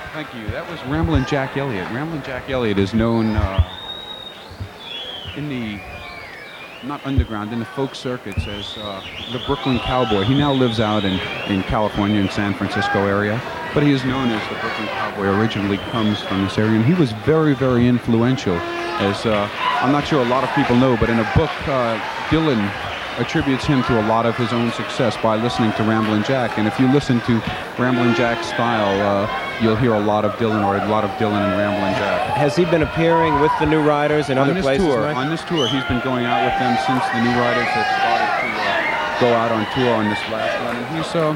Thank you. That was Ramblin' Jack Elliott. Ramblin' Jack Elliott is known in the, not underground, in the folk circuits as the Brooklyn Cowboy. He now lives out in California, in San Francisco area, but he is known as the Brooklyn Cowboy. Originally comes from this area, and he was very, very influential. As I'm not sure a lot of people know, but in a book, Dylan attributes him to a lot of his own success by listening to Ramblin' Jack. And if you listen to Ramblin' Jack's style, you'll hear a lot of Dylan, or a lot of Dylan and Ramblin' Jack. Has he been appearing with the New Riders in other places? On this tour, he's been going out with them since the New Riders had started to go out on tour on this last run. And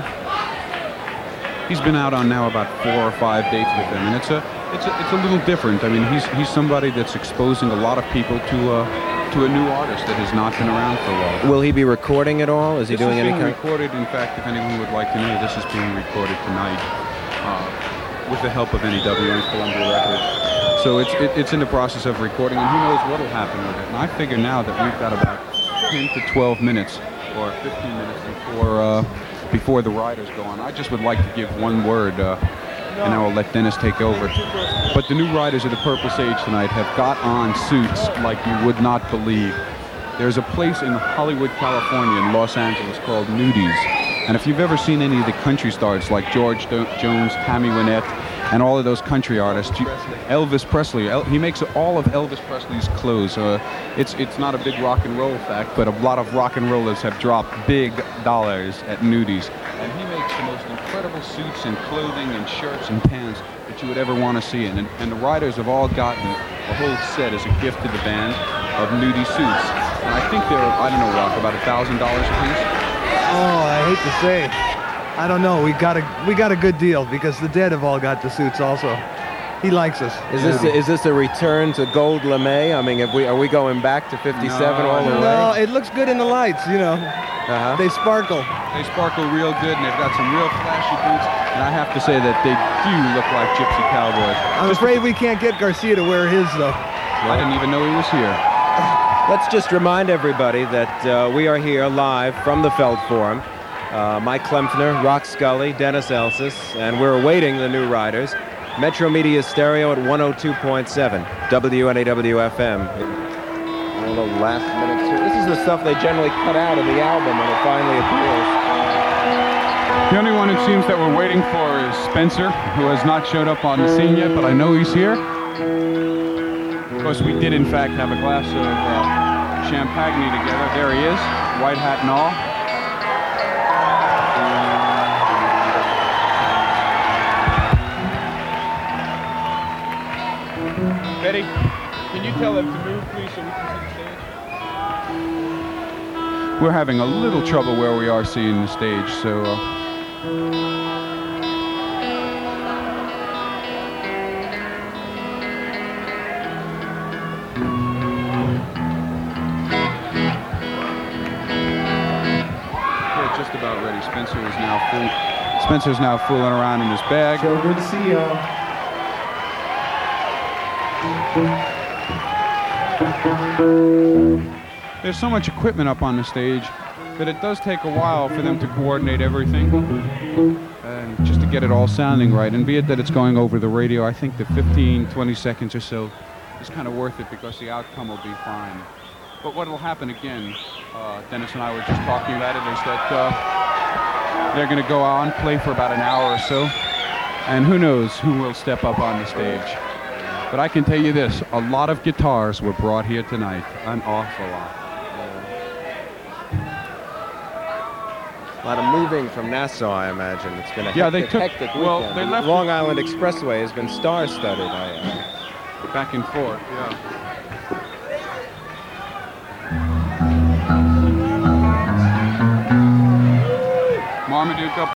he's been out on now about 4 or 5 dates with them, and it's a little different. I mean, he's somebody that's exposing a lot of people to a new artist that has not been around for a while. Will he be recording at all? Is he doing any kind? This is being recorded. In fact, if anyone would like to know, this is being recorded tonight with the help of NEW and Columbia Records. So it's in the process of recording, and who knows what will happen with it. And I figure now that we've got about 10 to 12 minutes or 15 minutes before the riders go on. I just would like to give one word, and I will let Dennis take over. But the New Riders of the Purple Sage tonight have got on suits like you would not believe. There's a place in Hollywood, California, in Los Angeles called Nudies. And if you've ever seen any of the country stars like George Jones, Tammy Wynette, and all of those country artists, Elvis Presley, he makes all of Elvis Presley's clothes. It's not a big rock and roll fact, but a lot of rock and rollers have dropped big dollars at Nudies. And he makes the most incredible suits and clothing and shirts and pants that you would ever want to see. And the riders have all gotten a whole set as a gift to the band of Nudie suits. And I think they're, I don't know, Rock, about $1,000 a piece. Oh, I hate to say, I don't know. We got a good deal because the Dead have all got the suits also. He likes us. Is this a return to Gold LeMay? I mean, are we going back to '57 all the way? No, it looks good in the lights. You know, they sparkle. They sparkle real good, and they've got some real flashy boots. And I have to say that they do look like gypsy cowboys. I'm afraid we can't get Garcia to wear his though. I didn't even know he was here. Let's just remind everybody that we are here live from the Feld Forum. Mike Klempner, Rock Scully, Dennis Elsis, and we're awaiting the New Riders. Metro Media Stereo at 102.7, WNAW-FM. All the last minutes here. This is the stuff they generally cut out of the album when it finally appears. The only one it seems that we're waiting for is Spencer, who has not showed up on the scene yet, but I know he's here. Of course, we did in fact have a glass of champagne together. There he is, white hat and all. Betty, can you tell them to move, please, so we can see the stage? We're having a little trouble where we are seeing the stage, so... We're just about ready. Spencer's now fooling around in his bag. So good to see y'all. There's so much equipment up on the stage that it does take a while for them to coordinate everything and just to get it all sounding right. And be it that it's going over the radio, I think the 15-20 seconds or so is kind of worth it because the outcome will be fine. But what will happen again, Dennis and I were just talking about it, is that they're going to go on, play for about an hour or so, and who knows who will step up on the stage. But I can tell you this, a lot of guitars were brought here tonight, an awful lot. A lot of moving from Nassau, I imagine. It's been a hectic weekend. Well, they left Long Island Expressway has been star-studded. Back and forth, yeah. Marmaduke up